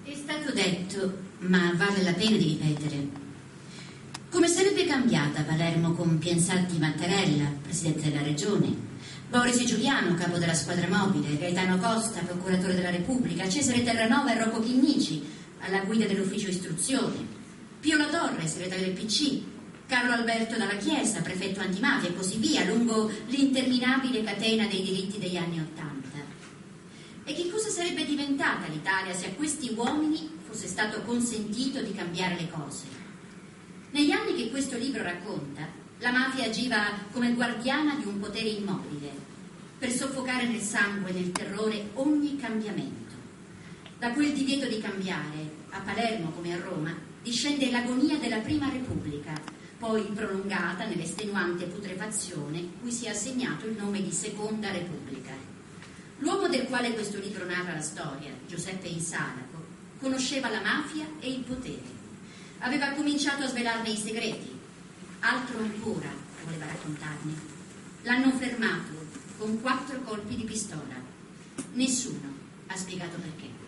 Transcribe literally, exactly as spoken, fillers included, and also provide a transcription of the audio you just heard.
È stato detto, ma vale la pena di ripetere. Come sarebbe cambiata Palermo con Piensaldi Mattarella, presidente della regione, Boris Giuliano, capo della squadra mobile, Gaetano Costa, procuratore della Repubblica, Cesare Terranova e Rocco Chinnici, alla guida dell'ufficio istruzione, Pio La Torre, segretario del P C, Carlo Alberto Dalla Chiesa, prefetto antimafia e così via, lungo l'interminabile catena dei diritti degli anni Ottanta. E che cosa sarebbe diventata l'Italia se a questi uomini fosse stato consentito di cambiare le cose? Negli anni che questo libro racconta, la mafia agiva come guardiana di un potere immobile, per soffocare nel sangue e nel terrore ogni cambiamento. Da quel divieto di cambiare, a Palermo come a Roma, discende l'agonia della Prima Repubblica, poi prolungata nell'estenuante putrefazione cui si è assegnato il nome di Seconda Repubblica. L'uomo del quale questo libro narra la storia, Giuseppe Insalaco, conosceva la mafia e il potere. Aveva cominciato a svelarne i segreti. Altro ancora voleva raccontarne. L'hanno fermato con quattro colpi di pistola. Nessuno ha spiegato perché.